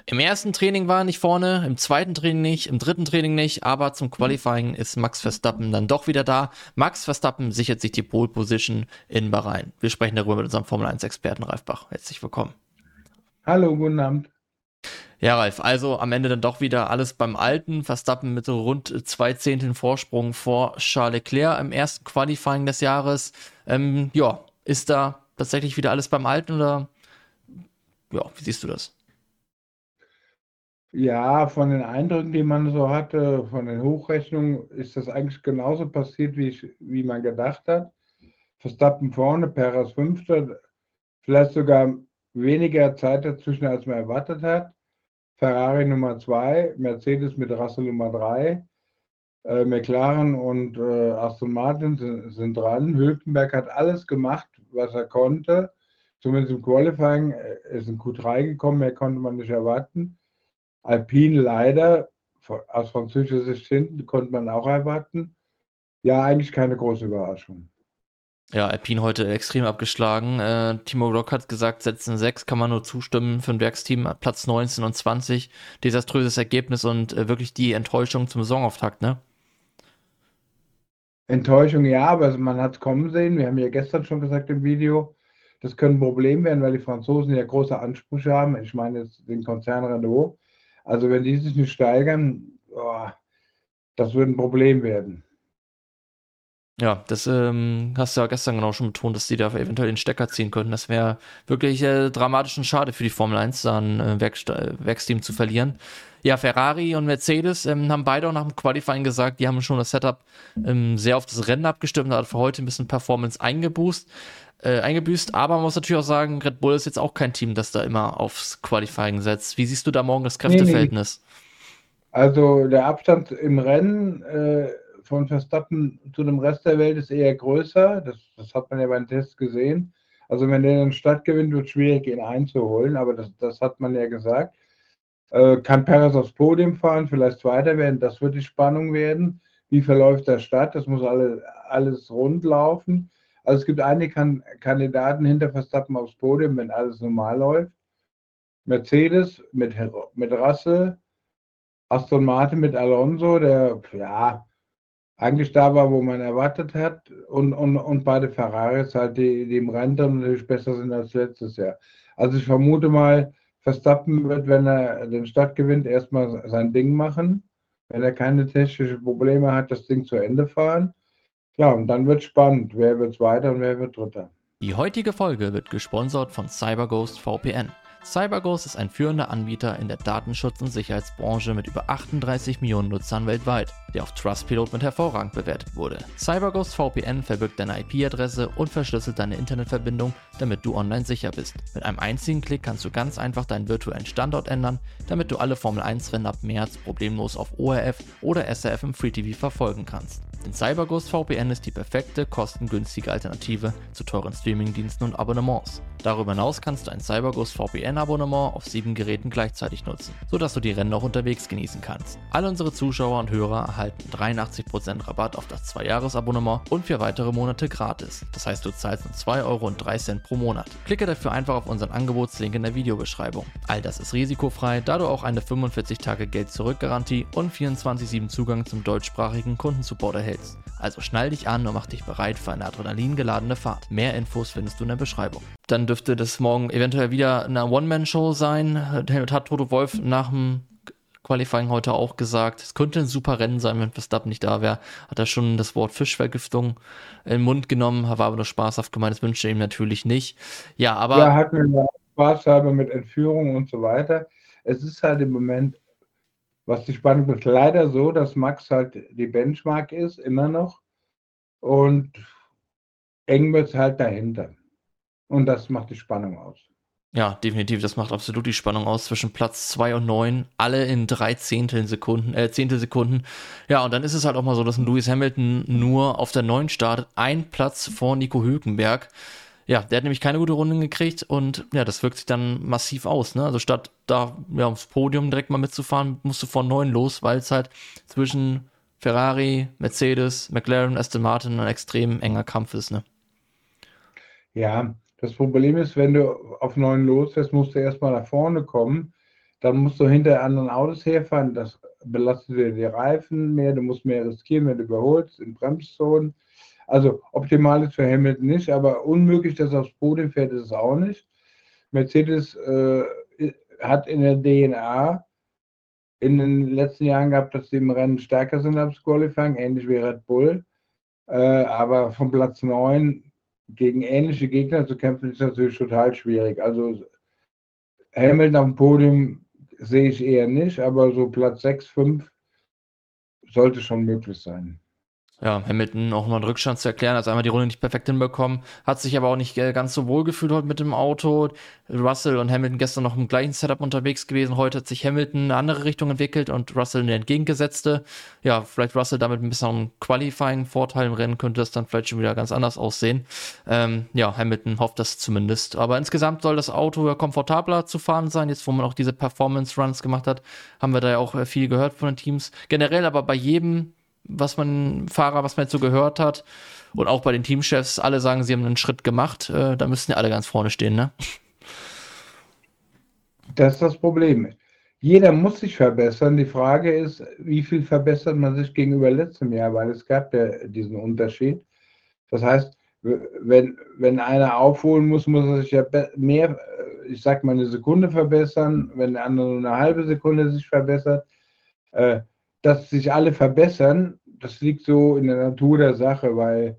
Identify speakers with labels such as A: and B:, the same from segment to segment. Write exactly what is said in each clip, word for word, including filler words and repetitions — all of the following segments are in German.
A: Im ersten Training war er nicht vorne, im zweiten Training nicht, im dritten Training nicht, aber zum Qualifying ist Max Verstappen dann doch wieder da. Max Verstappen sichert sich die Pole Position in Bahrain. Wir sprechen darüber mit unserem Formel eins Experten Ralf Bach. Herzlich willkommen.
B: Hallo, guten Abend.
A: Ja, Ralf, also am Ende dann doch wieder alles beim Alten. Verstappen mit so rund zwei Zehnteln Vorsprung vor Charles Leclerc im ersten Qualifying des Jahres. Ähm, ja, ist da tatsächlich wieder alles beim Alten oder ja, wie siehst du das?
B: Ja, von den Eindrücken, die man so hatte, von den Hochrechnungen, ist das eigentlich genauso passiert, wie, ich, wie man gedacht hat. Verstappen vorne, Perez Fünfter, vielleicht sogar weniger Zeit dazwischen, als man erwartet hat. Ferrari Nummer zwei, Mercedes mit Russell Nummer drei, äh, McLaren und äh, Aston Martin sind, sind dran. Hülkenberg hat alles gemacht, was er konnte. Zumindest im Qualifying er ist in Q drei gekommen, mehr konnte man nicht erwarten. Alpine leider, aus französischer Sicht hinten, konnte man auch erwarten. Ja, eigentlich keine große Überraschung.
A: Ja, Alpine heute extrem abgeschlagen. Äh, Timo Glock hat gesagt, Sätzen sechs kann man nur zustimmen für ein Werksteam, Platz neunzehn und zwanzig. Desaströses Ergebnis und äh, wirklich die Enttäuschung zum Saisonauftakt, ne?
B: Enttäuschung ja, aber man hat es kommen sehen. Wir haben ja gestern schon gesagt im Video, das könnte ein Problem werden, weil die Franzosen ja große Ansprüche haben. Ich meine jetzt den Konzern Renault. Also wenn die sich nicht steigern, oh, das würde ein Problem werden.
A: Ja, das ähm, hast du ja gestern genau schon betont, dass die da eventuell den Stecker ziehen könnten. Das wäre wirklich äh, dramatisch und schade für die Formel eins, da ein äh, Werksta- Werksteam zu verlieren. Ja, Ferrari und Mercedes ähm, haben beide auch nach dem Qualifying gesagt, die haben schon das Setup ähm, sehr auf das Rennen abgestimmt, da hat für heute ein bisschen Performance eingeboost, äh, eingebüßt. Aber man muss natürlich auch sagen, Red Bull ist jetzt auch kein Team, das da immer aufs Qualifying setzt. Wie siehst du da morgen das
B: Nee, nee.
A: Kräfteverhältnis?
B: Also der Abstand im Rennen äh, von Verstappen zu dem Rest der Welt ist eher größer. Das, das hat man ja beim Test gesehen. Also wenn der dann Stadt gewinnt, wird es schwierig, ihn einzuholen. Aber das, das hat man ja gesagt. Äh, kann Perez aufs Podium fahren, vielleicht Zweiter werden? Das wird die Spannung werden. Wie verläuft der Start? Das muss alle, alles rund laufen. Also es gibt einige kan Kandidaten hinter Verstappen aufs Podium, wenn alles normal läuft. Mercedes mit, mit Russell, Aston Martin mit Alonso, der ja eigentlich da war, wo man erwartet hat, und, und, und beide Ferraris halt, die, die im Rennen dann natürlich besser sind als letztes Jahr. Also ich vermute mal, Verstappen wird, wenn er den Start gewinnt, erstmal sein Ding machen. Wenn er keine technischen Probleme hat, das Ding zu Ende fahren. Ja, und dann wird spannend. Wer wird Zweiter und wer wird Dritter?
A: Die heutige Folge wird gesponsert von CyberGhost V P N. CyberGhost ist ein führender Anbieter in der Datenschutz- und Sicherheitsbranche mit über achtunddreißig Millionen Nutzern weltweit, der auf Trustpilot mit hervorragend bewertet wurde. CyberGhost V P N verbirgt deine I P-Adresse und verschlüsselt deine Internetverbindung, damit du online sicher bist. Mit einem einzigen Klick kannst du ganz einfach deinen virtuellen Standort ändern, damit du alle Formel eins Rennen ab März problemlos auf O R F oder S R F im Free T V verfolgen kannst. Denn CyberGhost V P N ist die perfekte, kostengünstige Alternative zu teuren Streamingdiensten und Abonnements. Darüber hinaus kannst du ein CyberGhost V P N-Abonnement auf sieben Geräten gleichzeitig nutzen, sodass du die Rennen auch unterwegs genießen kannst. Alle unsere Zuschauer und Hörer erhalten dreiundachtzig Prozent Rabatt auf das zwei Jahres Abonnement und vier weitere Monate gratis. Das heißt, du zahlst nur zwei Euro und drei Cent pro Monat. Klicke dafür einfach auf unseren Angebotslink in der Videobeschreibung. All das ist risikofrei, da du auch eine fünfundvierzig Tage Geld-Zurück-Garantie und vierundzwanzig sieben Zugang zum deutschsprachigen Kundensupport erhältst. Also schnall dich an und mach dich bereit für eine adrenalingeladene Fahrt. Mehr Infos findest du in der Beschreibung. Dann dürfte das morgen eventuell wieder eine One-Man-Show sein. Hat Toto Wolff nach dem Qualifying heute auch gesagt. Es könnte ein super Rennen sein, wenn Verstappen nicht da wäre. Hat er schon das Wort Fischvergiftung in den Mund genommen, war aber nur spaßhaft gemeint. Das wünsche ich ihm natürlich nicht. Ja, aber
B: Ja, hat mir ja Spaß halber mit Entführung und so weiter. Es ist halt im Moment, was die Spannung ist, leider so, dass Max halt die Benchmark ist, immer noch. Und eng wird es halt dahinter. Und das macht die Spannung aus.
A: ja, definitiv, das macht absolut die Spannung aus zwischen Platz zwei und neun, alle in drei Zehnteln Sekunden, äh, Zehntelsekunden. Ja, und dann ist es halt auch mal so, dass ein Lewis Hamilton nur auf der neun startet, ein Platz vor Nico Hülkenberg. Ja, der hat nämlich keine gute Runde gekriegt und ja, das wirkt sich dann massiv aus, ne? Also statt da ja, aufs Podium direkt mal mitzufahren, musst du von neun los, weil es halt zwischen Ferrari, Mercedes, McLaren, Aston Martin ein extrem enger Kampf ist, ne?
B: Ja, das Problem ist, wenn du auf neun losfährst, musst du erstmal nach vorne kommen. dann musst du hinter anderen Autos herfahren, das belastet dir die Reifen mehr, du musst mehr riskieren, wenn du überholst, in Bremszonen. Also optimal ist für Hamilton nicht, aber unmöglich, dass er aufs Podium fährt, ist es auch nicht. Mercedes äh, hat in der D N A in den letzten Jahren gehabt, dass sie im Rennen stärker sind als Qualifying, ähnlich wie Red Bull. Äh, aber von Platz neun gegen ähnliche Gegner zu kämpfen, ist natürlich total schwierig. Also Hamilton auf dem Podium sehe ich eher nicht, aber so Platz sechs, fünf sollte schon möglich sein.
A: Ja, Hamilton auch mal einen Rückstand zu erklären, also einmal die Runde nicht perfekt hinbekommen, hat sich aber auch nicht äh, ganz so wohl gefühlt heute mit dem Auto. Russell und Hamilton gestern noch im gleichen Setup unterwegs gewesen. Heute hat sich Hamilton in eine andere Richtung entwickelt und Russell in eine entgegengesetzte. Ja, vielleicht Russell damit ein bisschen Qualifying-Vorteil im Rennen, könnte das dann vielleicht schon wieder ganz anders aussehen. Ähm, ja, Hamilton hofft das zumindest. Aber insgesamt soll das Auto ja komfortabler zu fahren sein. Jetzt, wo man auch diese Performance-Runs gemacht hat, haben wir da ja auch äh, viel gehört von den Teams. Generell aber bei jedem was man Fahrer, was man jetzt so gehört hat und auch bei den Teamchefs, alle sagen, sie haben einen Schritt gemacht, äh, da müssten ja alle ganz vorne stehen, ne?
B: Das ist das Problem. Jeder muss sich verbessern. Die Frage ist, wie viel verbessert man sich gegenüber letztem Jahr, weil es gab ja diesen Unterschied. Das heißt, wenn, wenn einer aufholen muss, muss er sich ja mehr, ich sag mal, eine Sekunde verbessern, wenn der andere nur eine halbe Sekunde sich verbessert. Äh, dass sich alle verbessern, das liegt so in der Natur der Sache, weil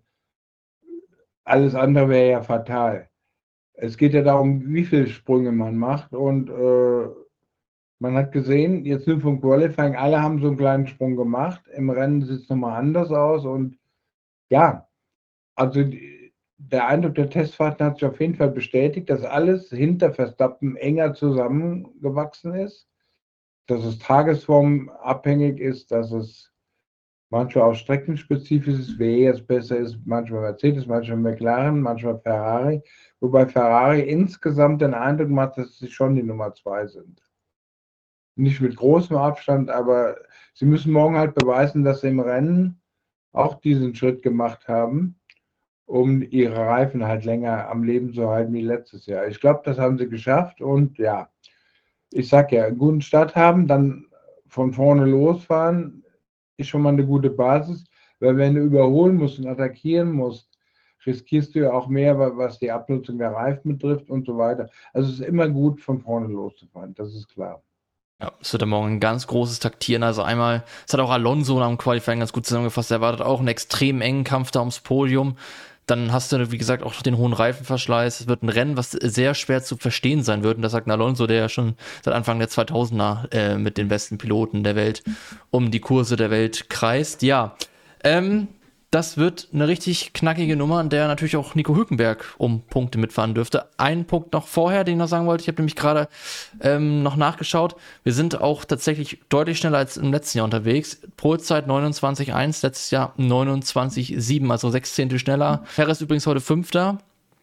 B: alles andere wäre ja fatal. Es geht ja darum, wie viele Sprünge man macht und äh, man hat gesehen, jetzt nur vom Qualifying, alle haben so einen kleinen Sprung gemacht. Im Rennen sieht es nochmal anders aus und ja, also die, der Eindruck der Testfahrten hat sich auf jeden Fall bestätigt, dass alles hinter Verstappen enger zusammengewachsen ist, dass es tagesformabhängig ist, dass es manchmal auch streckenspezifisch ist, wer jetzt besser ist, manchmal Mercedes, manchmal McLaren, manchmal Ferrari, wobei Ferrari insgesamt den Eindruck macht, dass sie schon die Nummer zwei sind. Nicht mit großem Abstand, aber sie müssen morgen halt beweisen, dass sie im Rennen auch diesen Schritt gemacht haben, um ihre Reifen halt länger am Leben zu halten wie letztes Jahr. Ich glaube, das haben sie geschafft und ja, ich sag ja, einen guten Start haben, dann von vorne losfahren, ist schon mal eine gute Basis, weil wenn du überholen musst und attackieren musst, riskierst du ja auch mehr, was die Abnutzung der Reifen betrifft und so weiter. Also es ist immer gut, von vorne loszufahren, das ist klar.
A: Ja, es wird ja morgen ein ganz großes Taktieren. Also einmal, es hat auch Alonso am Qualifying ganz gut zusammengefasst, er erwartet auch einen extrem engen Kampf da ums Podium. Dann hast du, wie gesagt, auch den hohen Reifenverschleiß. Es wird ein Rennen, was sehr schwer zu verstehen sein wird. Und das sagt Alonso, der ja schon seit Anfang der zweitausender äh, mit den besten Piloten der Welt um die Kurse der Welt kreist. Ja, ähm, das wird eine richtig knackige Nummer, in der natürlich auch Nico Hülkenberg um Punkte mitfahren dürfte. Ein Punkt noch vorher, den ich noch sagen wollte. Ich habe nämlich gerade ähm, noch nachgeschaut. Wir sind auch tatsächlich deutlich schneller als im letzten Jahr unterwegs. Polzeit neunundzwanzig Komma eins, letztes Jahr neunundzwanzig Komma sieben, also sechs Zehntel schneller. Perez übrigens heute Fünfter.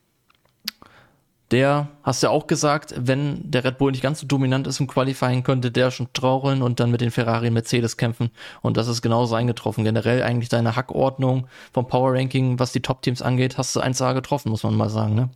A: Der, hast du ja auch gesagt, wenn der Red Bull nicht ganz so dominant ist im Qualifying, könnte der schon trauern und dann mit den Ferrari und Mercedes kämpfen. Und das ist genauso eingetroffen. Generell eigentlich deine Hackordnung vom Power Ranking, was die Top-Teams angeht, hast du eins A getroffen, muss man mal sagen, ne?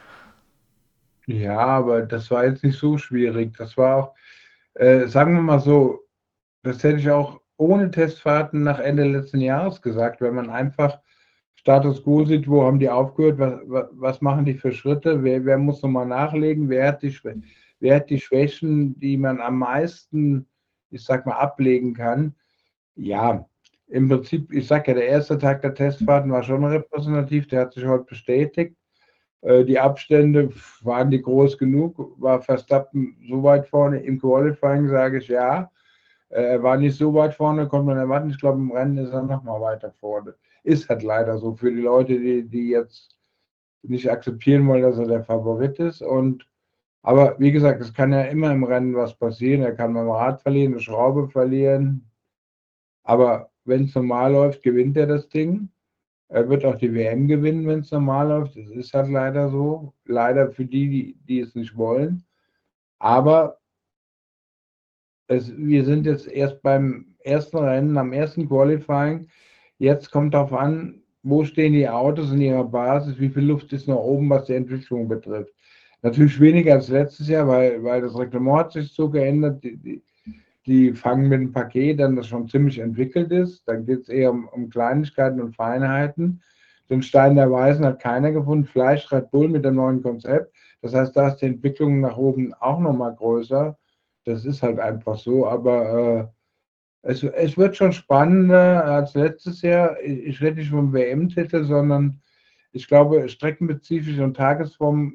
B: Ja, aber das war jetzt nicht so schwierig. Das war auch, äh, sagen wir mal so, das hätte ich auch ohne Testfahrten nach Ende letzten Jahres gesagt, wenn man einfach Status quo sieht, wo haben die aufgehört, was, was machen die für Schritte, wer, wer muss nochmal nachlegen, wer hat, die, wer hat die Schwächen, die man am meisten, ich sag mal, ablegen kann. Ja, im Prinzip, ich sag ja, der erste Tag der Testfahrten war schon repräsentativ, der hat sich heute bestätigt. Die Abstände, waren die groß genug? War Verstappen so weit vorne? Im Qualifying sage ich ja. Er war nicht so weit vorne, konnte man erwarten. Ich glaube, im Rennen ist er noch mal weiter vorne. Ist halt leider so für die Leute, die, die jetzt nicht akzeptieren wollen, dass er der Favorit ist. Und, aber wie gesagt, es kann ja immer im Rennen was passieren. Er kann beim Rad verlieren, eine Schraube verlieren. Aber wenn es normal läuft, gewinnt er das Ding. Er wird auch die W M gewinnen, wenn es normal läuft. Das ist halt leider so. Leider für die, die, die es nicht wollen. Aber es, wir sind jetzt erst beim ersten Rennen, am ersten Qualifying. Jetzt kommt darauf an, wo stehen die Autos in ihrer Basis, wie viel Luft ist noch oben, was die Entwicklung betrifft. Natürlich weniger als letztes Jahr, weil, weil das Reglement hat sich so geändert. Die, die, die fangen mit einem Paket an, das schon ziemlich entwickelt ist. Dann geht es eher um, um Kleinigkeiten und Feinheiten. Den Stein der Weisen hat keiner gefunden. Fleisch Red Bull mit dem neuen Konzept. Das heißt, da ist die Entwicklung nach oben auch nochmal größer. Das ist halt einfach so. Aber äh, es, es wird schon spannender als letztes Jahr. Ich, ich rede nicht vom W M-Titel, sondern ich glaube, streckenspezifisch und tagesformabhängig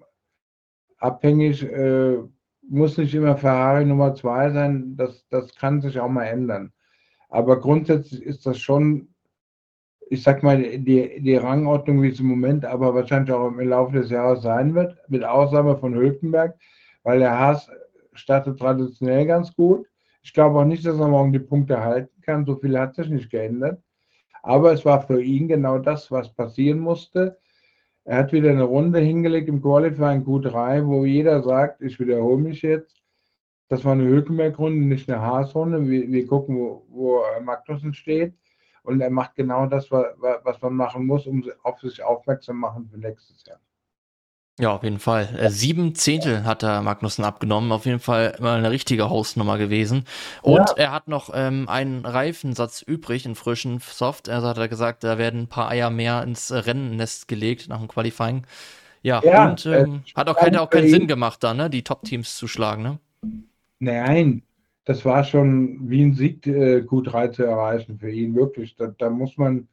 B: äh, muss nicht immer Ferrari Nummer zwei sein. Das, das kann sich auch mal ändern. Aber grundsätzlich ist das schon, ich sag mal, die, die Rangordnung, wie es im Moment aber wahrscheinlich auch im Laufe des Jahres sein wird, mit Ausnahme von Hülkenberg, weil der Haas startet traditionell ganz gut. Ich glaube auch nicht, dass er morgen die Punkte halten kann. So viel hat sich nicht geändert. Aber es war für ihn genau das, was passieren musste. Er hat wieder eine Runde hingelegt im Qualifying Q drei, wo jeder sagt, ich wiederhole mich jetzt, das war eine Hülkenberg-Runde, nicht eine Haas-Runde. Wir, wir gucken, wo, wo Magnussen steht. Und er macht genau das, was man machen muss, um auf sich aufmerksam zu machen für nächstes Jahr.
A: Ja, auf jeden Fall. Äh, sieben Zehntel hat der Magnussen abgenommen. Auf jeden Fall mal eine richtige Hausnummer gewesen. Und ja. er hat noch ähm, einen Reifensatz übrig, einen frischen Soft. Also hat er gesagt, da werden ein paar Eier mehr ins Rennnest gelegt nach dem Qualifying. Ja, ja und ähm, äh, hat auch, keine, auch keinen Sinn gemacht, da, ne, die Top-Teams zu schlagen, ne?
B: Nein, das war schon wie ein Sieg, äh, Q drei zu erreichen für ihn, wirklich. Da, da muss man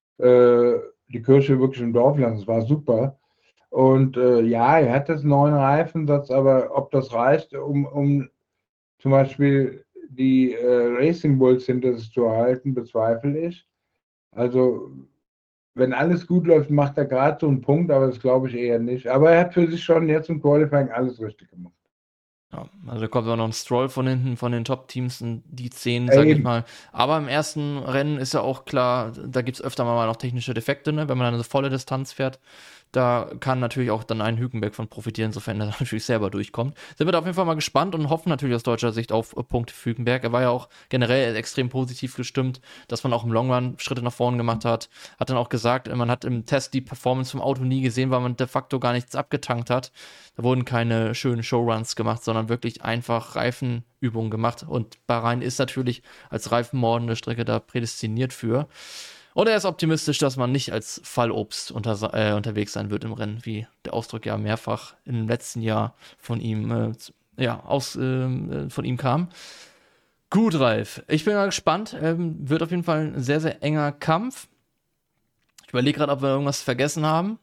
B: äh, die Kirche wirklich im Dorf lassen. Es war super. Und äh, ja, er hat jetzt einen neuen Reifensatz, aber ob das reicht, um, um zum Beispiel die äh, Racing Bulls hinter sich zu erhalten, bezweifle ich. Also, wenn alles gut läuft, macht er gerade so einen Punkt, aber das glaube ich eher nicht. Aber er hat für sich schon jetzt im Qualifying alles richtig gemacht.
A: Ja, also kommt auch noch ein Stroll von hinten, von den Top-Teams, die zehn, sag ich mal. Aber im ersten Rennen ist ja auch klar, da gibt es öfter mal noch technische Defekte, ne? Wenn man dann eine volle Distanz fährt. Da kann natürlich auch dann ein Hülkenberg von profitieren, sofern er natürlich selber durchkommt. Sind wir da auf jeden Fall mal gespannt und hoffen natürlich aus deutscher Sicht auf Punkte für Hülkenberg. Er war ja auch generell extrem positiv gestimmt, dass man auch im Long Run Schritte nach vorne gemacht hat. Hat dann auch gesagt, man hat im Test die Performance vom Auto nie gesehen, weil man de facto gar nichts abgetankt hat. Da wurden keine schönen Showruns gemacht, sondern wirklich einfach Reifenübungen gemacht. Und Bahrain ist natürlich als reifenmordende Strecke da prädestiniert für. Und er ist optimistisch, dass man nicht als Fallobst unter, äh, unterwegs sein wird im Rennen, wie der Ausdruck ja mehrfach im letzten Jahr von ihm, äh, ja, aus, äh, von ihm kam. Gut, Ralf. Ich bin mal gespannt. Ähm, wird auf jeden Fall ein sehr, sehr enger Kampf. Ich überlege gerade, ob wir irgendwas vergessen haben.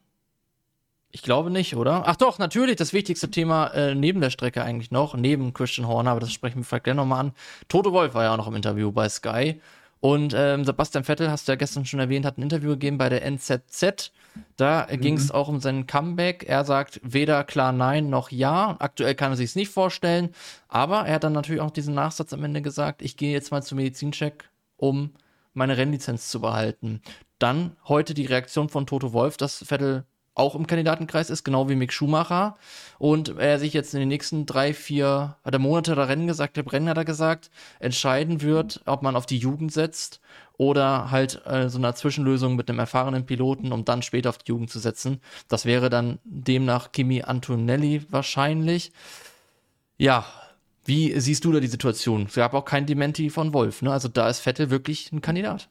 A: Ich glaube nicht, oder? Ach doch, natürlich, das wichtigste Thema äh, neben der Strecke eigentlich noch, neben Christian Horner, aber das sprechen wir vielleicht gleich nochmal an. Toto Wolff war ja auch noch im Interview bei Sky. Und ähm, Sebastian Vettel, hast du ja gestern schon erwähnt, hat ein Interview gegeben bei der N Z Z. Da mhm. ging es auch um seinen Comeback. Er sagt weder klar nein noch ja. Aktuell kann er sich es nicht vorstellen. Aber er hat dann natürlich auch diesen Nachsatz am Ende gesagt, ich gehe jetzt mal zum Medizincheck, um meine Rennlizenz zu behalten. Dann heute die Reaktion von Toto Wolff, dass Vettel auch im Kandidatenkreis ist, genau wie Mick Schumacher. Und er sich jetzt in den nächsten drei, vier, hat er Monate oder Rennen gesagt, der Rennen hat er gesagt, entscheiden wird, ob man auf die Jugend setzt oder halt äh, so eine Zwischenlösung mit einem erfahrenen Piloten, um dann später auf die Jugend zu setzen. Das wäre dann demnach Kimi Antonelli wahrscheinlich. Ja, wie siehst du da die Situation? Es gab auch kein Dementi von Wolff, ne? Also da ist Vettel wirklich ein Kandidat.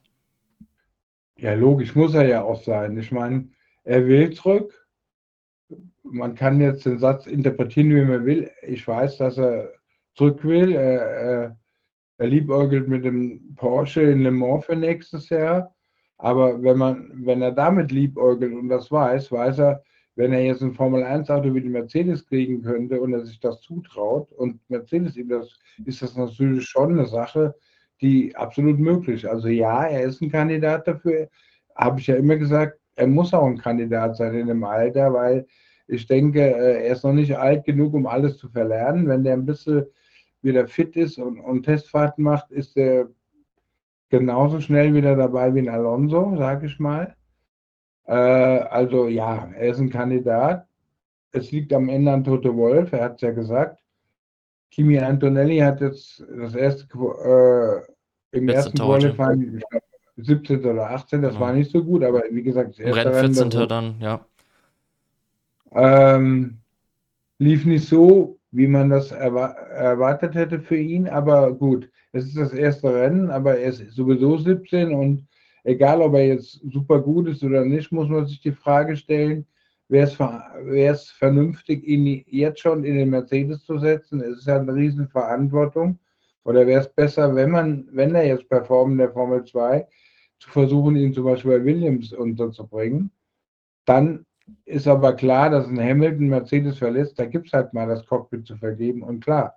B: Ja, logisch, muss er ja auch sein. Ich meine, er will zurück. Man kann jetzt den Satz interpretieren, wie man will. Ich weiß, dass er zurück will. Er, er, er liebäugelt mit dem Porsche in Le Mans für nächstes Jahr. Aber wenn, man, wenn er damit liebäugelt und das weiß, weiß er, wenn er jetzt ein Formel eins Auto wie die Mercedes kriegen könnte und er sich das zutraut und Mercedes ihm das, ist das natürlich schon eine Sache, die absolut möglich ist. Also ja, er ist ein Kandidat dafür. Habe ich ja immer gesagt, er muss auch ein Kandidat sein in dem Alter, weil ich denke, er ist noch nicht alt genug, um alles zu verlernen. Wenn der ein bisschen wieder fit ist und, und Testfahrten macht, ist er genauso schnell wieder dabei wie ein Alonso, sage ich mal. Äh, also ja, er ist ein Kandidat. Es liegt am Ende an Toto Wolff, er hat es ja gesagt. Kimi Antonelli hat jetzt das erste äh, im ersten Qualifying, ich glaube, siebzehnten oder achtzehnten Das genau. war nicht so gut, aber wie gesagt, das
A: erste Rennen vierzehnten Rennen dann, ja.
B: Ähm, Lief nicht so, wie man das erwa erwartet hätte für ihn, aber gut, es ist das erste Rennen, aber er ist sowieso siebzehn und egal, ob er jetzt super gut ist oder nicht, muss man sich die Frage stellen, wäre es, wäre es vernünftig, ihn jetzt schon in den Mercedes zu setzen? Es ist ja eine Riesenverantwortung. Oder wäre es besser, wenn man, wenn er jetzt performt in der Formel zwei, zu versuchen, ihn zum Beispiel bei Williams unterzubringen? Dann ist aber klar, dass ein Hamilton Mercedes verlässt, da gibt es halt mal das Cockpit zu vergeben. Und klar,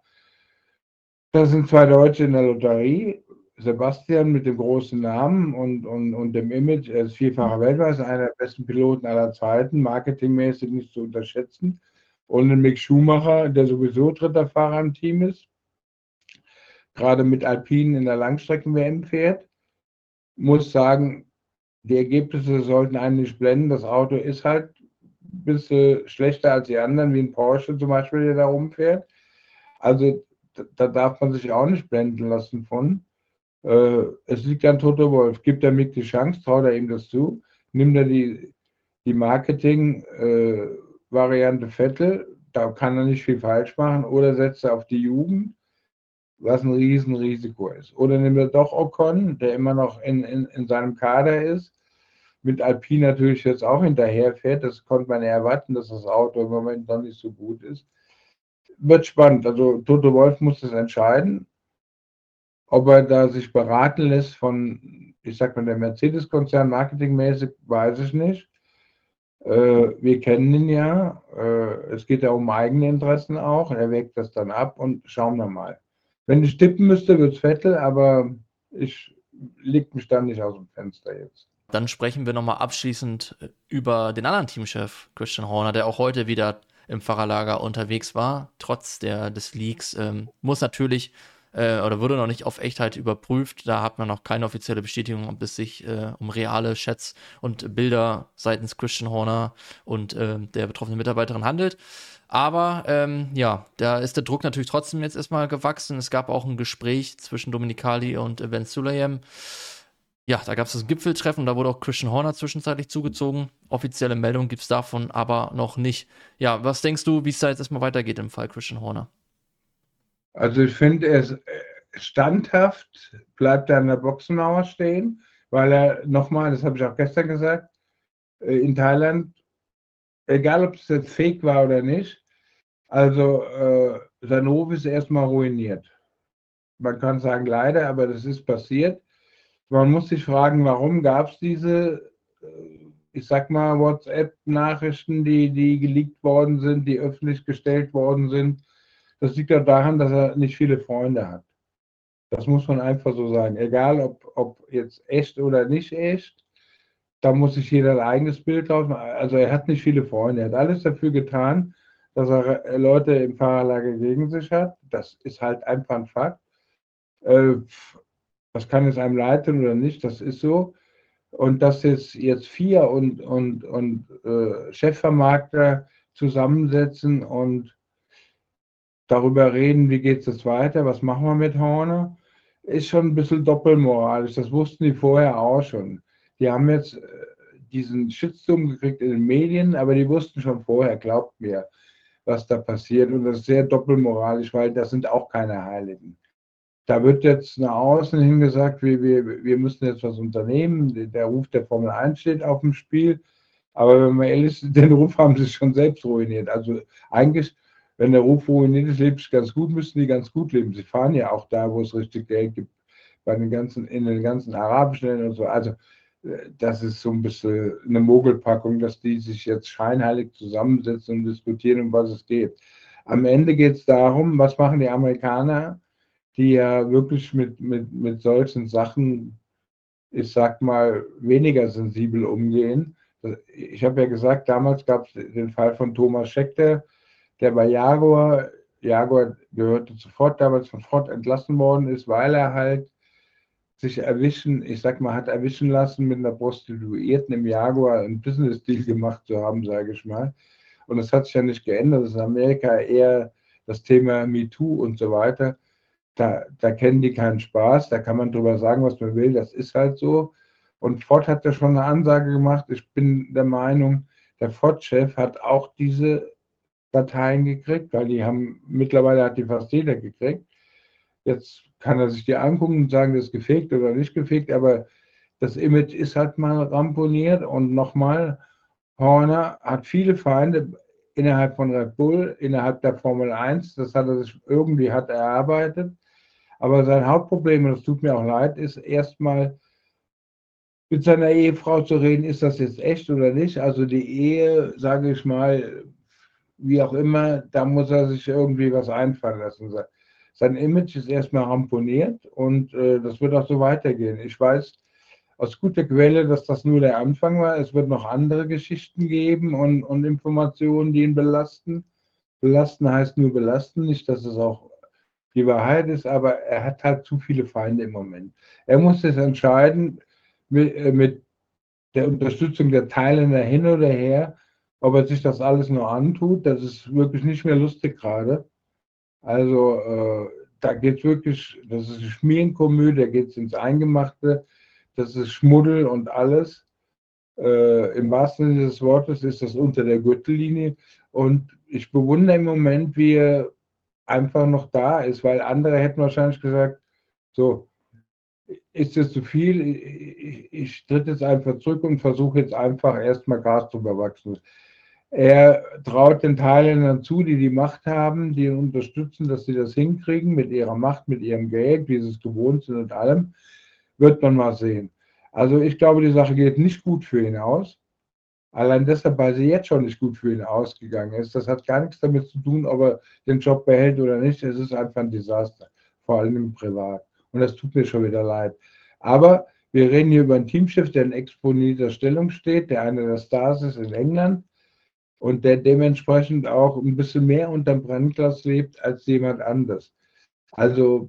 B: das sind zwei Deutsche in der Lotterie. Sebastian mit dem großen Namen und, und, und dem Image, er ist vierfacher Weltmeister, einer der besten Piloten aller Zeiten, marketingmäßig nicht zu unterschätzen. Und ein Mick Schumacher, der sowieso dritter Fahrer im Team ist, gerade mit Alpine in der Langstrecken-W M fährt, muss sagen, die Ergebnisse sollten einen nicht blenden. Das Auto ist halt ein bisschen schlechter als die anderen, wie ein Porsche zum Beispiel, der da rumfährt. Also da darf man sich auch nicht blenden lassen von. Äh, es liegt an Toto Wolff. Gibt er Mick die Chance, traut er ihm das zu? Nimmt er die, die Marketing-Variante äh, Vettel, da kann er nicht viel falsch machen, oder setzt er auf die Jugend, was ein Riesenrisiko ist. Oder nimmt er doch Ocon, der immer noch in, in, in seinem Kader ist, mit Alpine natürlich jetzt auch hinterherfährt. Das konnte man ja erwarten, dass das Auto im Moment noch nicht so gut ist. Wird spannend. Also Toto Wolff muss das entscheiden. Ob er da sich beraten lässt von, ich sag mal, der Mercedes-Konzern marketingmäßig, weiß ich nicht. Äh, wir kennen ihn ja. Äh, es geht ja um eigene Interessen auch. Er wägt das dann ab und schauen wir mal. Wenn ich tippen müsste, wird es Vettel, aber ich leg mich dann nicht aus dem Fenster jetzt.
A: Dann sprechen wir nochmal abschließend über den anderen Teamchef, Christian Horner, der auch heute wieder im Fahrerlager unterwegs war, trotz der, des Leaks. Ähm, muss natürlich äh, oder wurde noch nicht auf Echtheit überprüft. Da hat man noch keine offizielle Bestätigung, ob es sich äh, um reale Chats und Bilder seitens Christian Horner und äh, der betroffenen Mitarbeiterin handelt. Aber ähm, ja, da ist der Druck natürlich trotzdem jetzt erstmal gewachsen. Es gab auch ein Gespräch zwischen Dominicali und äh, Ben Sulayem. Ja, da gab es das Gipfeltreffen, da wurde auch Christian Horner zwischenzeitlich zugezogen. Offizielle Meldung gibt es davon aber noch nicht. Ja, was denkst du, wie es da jetzt erstmal weitergeht im Fall Christian Horner?
B: Also ich finde, er ist standhaft, bleibt er an der Boxenmauer stehen, weil er nochmal, das habe ich auch gestern gesagt, in Thailand, egal ob es jetzt fake war oder nicht, also äh, sein Ruf ist erstmal ruiniert. Man kann sagen leider, aber das ist passiert. Man muss sich fragen, warum gab es diese, ich sag mal, WhatsApp-Nachrichten, die, die geleakt worden sind, die öffentlich gestellt worden sind. Das liegt ja daran, dass er nicht viele Freunde hat. Das muss man einfach so sagen. Egal, ob, ob jetzt echt oder nicht echt, da muss sich jeder ein eigenes Bild drauf machen. Also er hat nicht viele Freunde. Er hat alles dafür getan, dass er Leute im Fahrerlager gegen sich hat. Das ist halt einfach ein Fakt. Äh, das kann es einem leid tun oder nicht, das ist so. Und dass jetzt, jetzt F I A und, und, und äh, Chefvermarkter zusammensetzen und darüber reden, wie geht es jetzt weiter, was machen wir mit Horner, ist schon ein bisschen doppelmoralisch. Das wussten die vorher auch schon. Die haben jetzt äh, diesen Shitstorm gekriegt in den Medien, aber die wussten schon vorher, glaubt mir, was da passiert. Und das ist sehr doppelmoralisch, weil das sind auch keine Heiligen. Da wird jetzt nach außen hin gesagt, wir, wir, wir müssen jetzt was unternehmen. Der Ruf der Formel eins steht auf dem Spiel. Aber wenn man ehrlich ist, den Ruf haben sie schon selbst ruiniert. Also eigentlich, wenn der Ruf ruiniert ist, lebt es ganz gut, müssen die ganz gut leben. Sie fahren ja auch da, wo es richtig Geld gibt, bei den ganzen, in den ganzen arabischen Ländern und so. Also das ist so ein bisschen eine Mogelpackung, dass die sich jetzt scheinheilig zusammensetzen und diskutieren, um was es geht. Am Ende geht es darum, was machen die Amerikaner, die ja wirklich mit, mit, mit solchen Sachen, ich sag mal, weniger sensibel umgehen. Ich habe ja gesagt, damals gab es den Fall von Thomas Scheckter, der bei Jaguar, Jaguar gehörte zu Ford, damals von Ford entlassen worden ist, weil er halt sich erwischen, ich sag mal, hat erwischen lassen, mit einer Prostituierten im Jaguar einen Business-Deal gemacht zu haben, sage ich mal. Und das hat sich ja nicht geändert. Das ist in Amerika eher das Thema MeToo und so weiter. Da, da kennen die keinen Spaß, da kann man drüber sagen, was man will, das ist halt so. Und Ford hat ja schon eine Ansage gemacht, ich bin der Meinung, der Ford-Chef hat auch diese Dateien gekriegt, weil die haben, mittlerweile hat die fast jeder gekriegt. Jetzt kann er sich die angucken und sagen, das ist gefaked oder nicht gefaked, aber das Image ist halt mal ramponiert. Und nochmal, Horner hat viele Feinde innerhalb von Red Bull, innerhalb der Formel eins, das hat er sich irgendwie hat erarbeitet. Aber sein Hauptproblem, und es tut mir auch leid, ist erstmal mit seiner Ehefrau zu reden, ist das jetzt echt oder nicht? Also die Ehe, sage ich mal, wie auch immer, da muss er sich irgendwie was einfallen lassen. Sein Image ist erstmal ramponiert und äh, das wird auch so weitergehen. Ich weiß aus guter Quelle, dass das nur der Anfang war. Es wird noch andere Geschichten geben und, und Informationen, die ihn belasten. Belasten heißt nur belasten, nicht, dass es auch die Wahrheit ist, aber er hat halt zu viele Feinde im Moment. Er muss jetzt entscheiden, mit, äh, mit der Unterstützung der Teilnehmer hin oder her, ob er sich das alles nur antut. Das ist wirklich nicht mehr lustig gerade. Also äh, da geht es wirklich, das ist eine Schmierenkomödie, da geht es ins Eingemachte, das ist Schmuddel und alles. Äh, Im wahrsten Sinne des Wortes ist das unter der Gürtellinie. Und ich bewundere im Moment, wie er einfach noch da ist, weil andere hätten wahrscheinlich gesagt, so, ist es zu viel, ich, ich, ich tritt jetzt einfach zurück und versuche jetzt einfach erstmal Gras zu überwachsen. Er traut den Teilnehmern zu, die die Macht haben, die ihn unterstützen, dass sie das hinkriegen mit ihrer Macht, mit ihrem Geld, wie sie es gewohnt sind und allem, wird man mal sehen. Also ich glaube, die Sache geht nicht gut für ihn aus. Allein deshalb, weil sie jetzt schon nicht gut für ihn ausgegangen ist. Das hat gar nichts damit zu tun, ob er den Job behält oder nicht. Es ist einfach ein Desaster, vor allem im Privat. Und das tut mir schon wieder leid. Aber wir reden hier über einen Teamchef, der in exponierter Stellung steht, der einer der Stars ist in England und der dementsprechend auch ein bisschen mehr unterm Brennglas lebt als jemand anderes. Also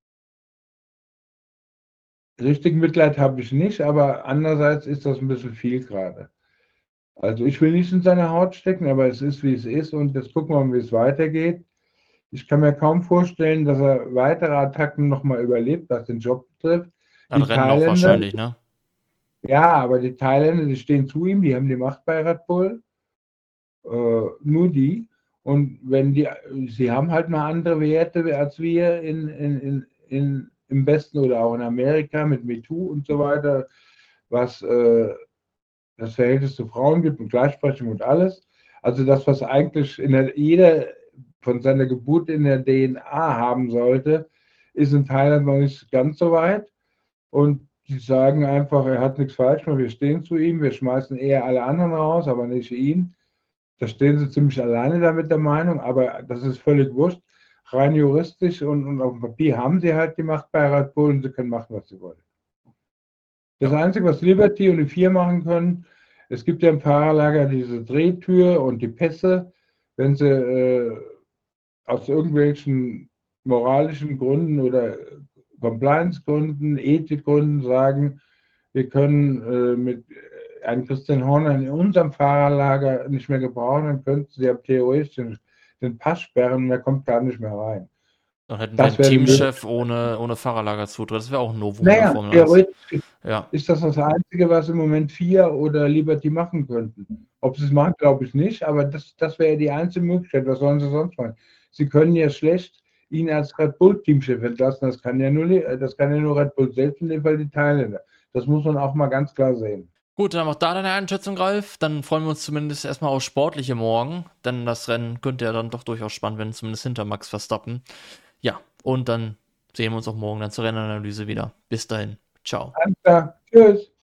B: richtig Mitleid habe ich nicht, aber andererseits ist das ein bisschen viel gerade. Also ich will nicht in seine Haut stecken, aber es ist, wie es ist und jetzt gucken wir mal, wie es weitergeht. Ich kann mir kaum vorstellen, dass er weitere Attacken nochmal überlebt, was den Job betrifft.
A: Ein
B: Die
A: Rennen noch
B: Thailänder,
A: wahrscheinlich, ne?
B: ja, aber die Thailänder, die stehen zu ihm, die haben die Macht bei Red Bull, äh, nur die. Und wenn die, sie haben halt mal andere Werte als wir in, in, in, in, im Westen oder auch in Amerika mit MeToo und so weiter, was äh, das Verhältnis zu Frauen gibt und Gleichberechtigung und alles. Also das, was eigentlich in der, jeder von seiner Geburt in der D N A haben sollte, ist in Thailand noch nicht ganz so weit. Und die sagen einfach, er hat nichts falsch gemacht, wir stehen zu ihm, wir schmeißen eher alle anderen raus, aber nicht ihn. Da stehen sie ziemlich alleine da mit der Meinung, aber das ist völlig wurscht. Rein juristisch und, und auf dem Papier haben sie halt die Macht bei Red Bull und sie können machen, was sie wollen. Das Einzige, was Liberty und die vier machen können, es gibt ja im Fahrerlager diese Drehtür und die Pässe, wenn sie äh, aus irgendwelchen moralischen Gründen oder Compliance-Gründen, Ethikgründen sagen, wir können äh, mit einem Christian Horner in unserem Fahrerlager nicht mehr gebrauchen, dann könnten sie ja theoretisch den, den Pass sperren und er kommt gar nicht mehr rein.
A: Dann hätten
B: Das
A: wir einen
B: wäre
A: Teamchef ohne, ohne Fahrerlagerzutritt. Das wäre auch ein Novum in der
B: Naja,
A: Formel eins.
B: theoretisch
A: Ja.
B: ist das das Einzige, was im Moment vier oder Liberty machen könnten. Ob sie es machen, glaube ich nicht, aber das, das wäre die einzige Möglichkeit. Was sollen sie sonst machen? Sie können ja schlecht ihn als Red Bull Teamchef entlassen. Das kann ja nur, das kann ja nur Red Bull selbst in dem Fall die Thailänder. Das muss man auch mal ganz klar sehen.
A: Gut, dann auch da deine Einschätzung, Ralf. Dann freuen wir uns zumindest erstmal auf sportliche morgen, denn das Rennen könnte ja dann doch durchaus spannend werden, zumindest hinter Max Verstappen. Ja, und dann sehen wir uns auch morgen dann zur Rennanalyse wieder. Bis dahin. Ciao.
B: Alles klar. Tschüss.